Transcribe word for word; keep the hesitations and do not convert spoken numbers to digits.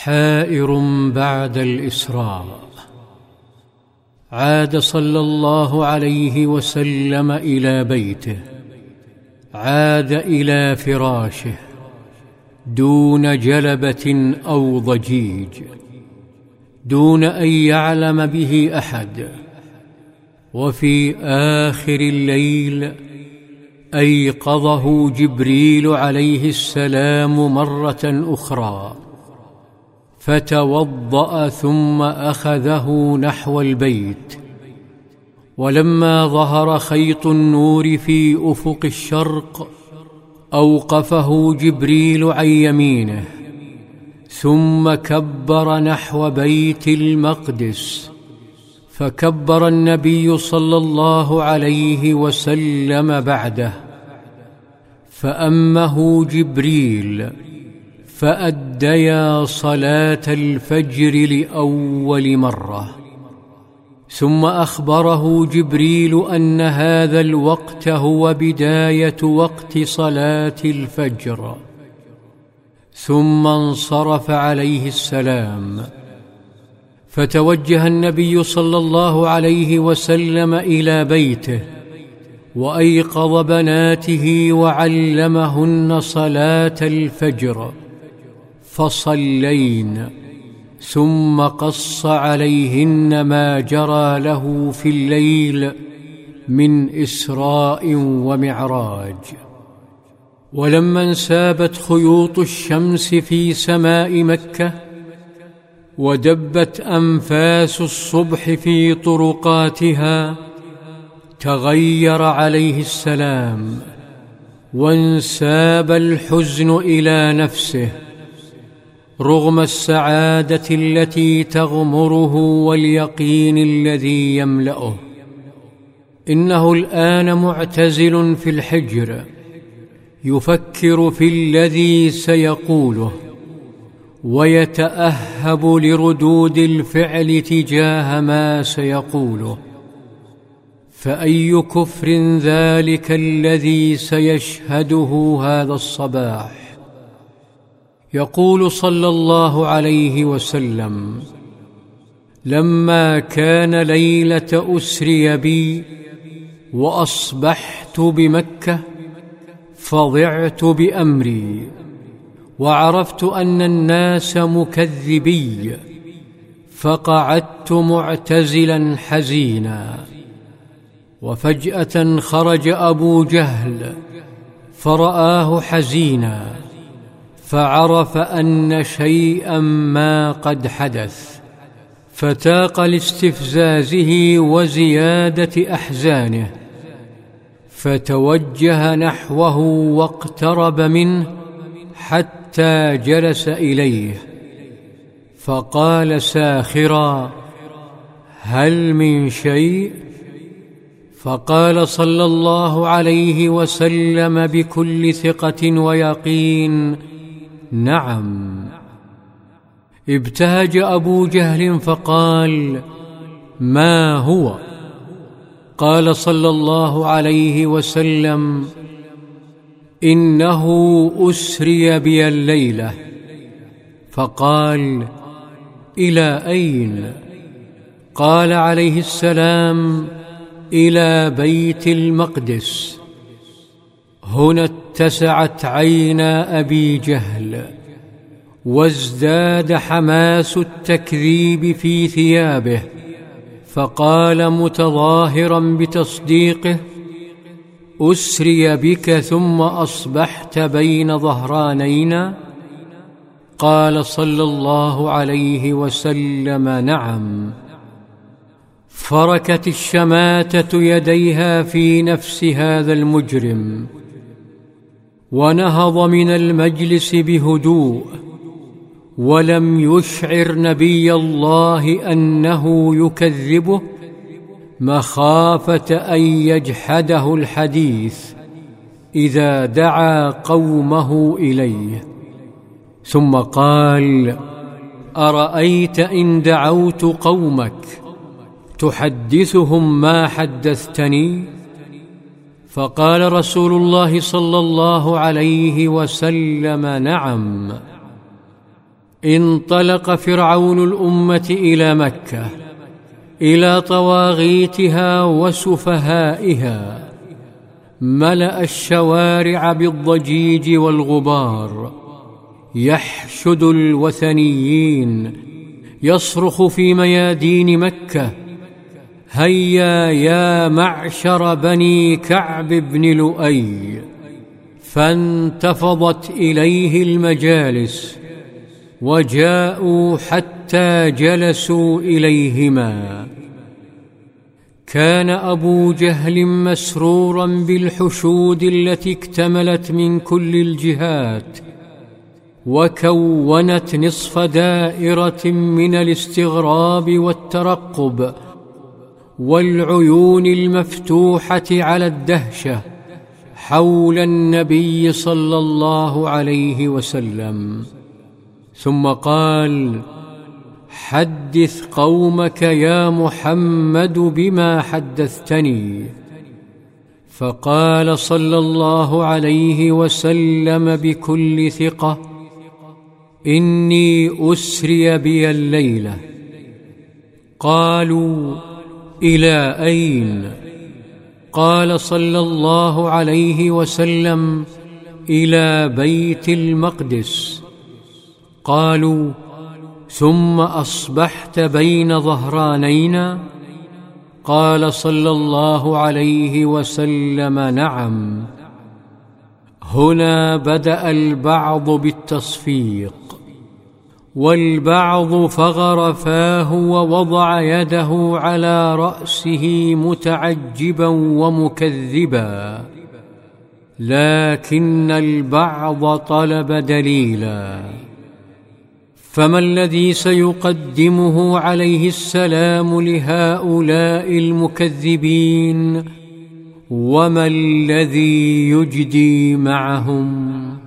حائر بعد الإسراء. عاد صلى الله عليه وسلم إلى بيته، عاد إلى فراشه دون جلبة أو ضجيج، دون أن يعلم به أحد. وفي آخر الليل أيقظه جبريل عليه السلام مرة أخرى، فتوضأ ثم أخذه نحو البيت. ولما ظهر خيط النور في أفق الشرق أوقفه جبريل عن يمينه، ثم كبر نحو بيت المقدس، فكبر النبي صلى الله عليه وسلم بعده، فأمه جبريل فأديا صلاة الفجر لأول مرة. ثم أخبره جبريل أن هذا الوقت هو بداية وقت صلاة الفجر، ثم انصرف عليه السلام. فتوجه النبي صلى الله عليه وسلم إلى بيته، وأيقظ بناته وعلمهن صلاة الفجر، فصلين، ثم قص عليهن ما جرى له في الليل من إسراء ومعراج. ولما انسابت خيوط الشمس في سماء مكة، ودبت أنفاس الصبح في طرقاتها، تغير عليه السلام، وانساب الحزن إلى نفسه رغم السعادة التي تغمره واليقين الذي يملأه. إنه الآن معتزل في الحجر، يفكر في الذي سيقوله، ويتأهب لردود الفعل تجاه ما سيقوله. فأي كفر ذلك الذي سيشهده هذا الصباح؟ يقول صلى الله عليه وسلم: لما كان ليلة أسري بي وأصبحت بمكة، فضعت بأمري، وعرفت أن الناس مكذبي، فقعدت معتزلا حزينا. وفجأة خرج أبو جهل فرآه حزينا، فعرف أن شيئا ما قد حدث، فتاق لاستفزازه وزيادة أحزانه، فتوجه نحوه واقترب منه حتى جلس إليه، فقال ساخرا: هل من شيء؟ فقال صلى الله عليه وسلم بكل ثقة ويقين: نعم. ابتهج أبو جهل فقال: ما هو؟ قال صلى الله عليه وسلم: إنه أسري بي الليلة. فقال: إلى أين؟ قال عليه السلام: إلى بيت المقدس. هنا اتسعت عينا أبي جهل، وازداد حماس التكذيب في ثيابه، فقال متظاهرا بتصديقه: أسري بك ثم أصبحت بين ظهرانينا؟ قال صلى الله عليه وسلم: نعم. فركت الشماتة يديها في نفس هذا المجرم، ونهض من المجلس بهدوء، ولم يشعر نبي الله أنه يكذبه، مخافة أن يجحده الحديث إذا دعا قومه إليه. ثم قال: أرأيت إن دعوت قومك تحدثهم ما حدثتني؟ فقال رسول الله صلى الله عليه وسلم: نعم. انطلق فرعون الأمة إلى مكة، إلى طواغيتها وسفهائها، ملأ الشوارع بالضجيج والغبار، يحشد الوثنيين، يصرخ في ميادين مكة: هيا يا معشر بني كعب بن لؤي. فانتفضت إليه المجالس، وجاءوا حتى جلسوا إليهما. كان أبو جهل مسرورا بالحشود التي اكتملت من كل الجهات، وكونت نصف دائرة من الاستغراب والترقب والعيون المفتوحة على الدهشة حول النبي صلى الله عليه وسلم. ثم قال: حدث قومك يا محمد بما حدثتني. فقال صلى الله عليه وسلم بكل ثقة: إني أسري بي الليلة. قالوا: إلى أين؟ قال صلى الله عليه وسلم: إلى بيت المقدس. قالوا: ثم أصبحت بين ظهرانينا؟ قال صلى الله عليه وسلم: نعم. هنا بدأ البعض بالتصفيق، والبعض فغر فاه ووضع يده على رأسه متعجبا ومكذبا، لكن البعض طلب دليلا. فما الذي سيقدمه عليه السلام لهؤلاء المكذبين؟ وما الذي يجدي معهم؟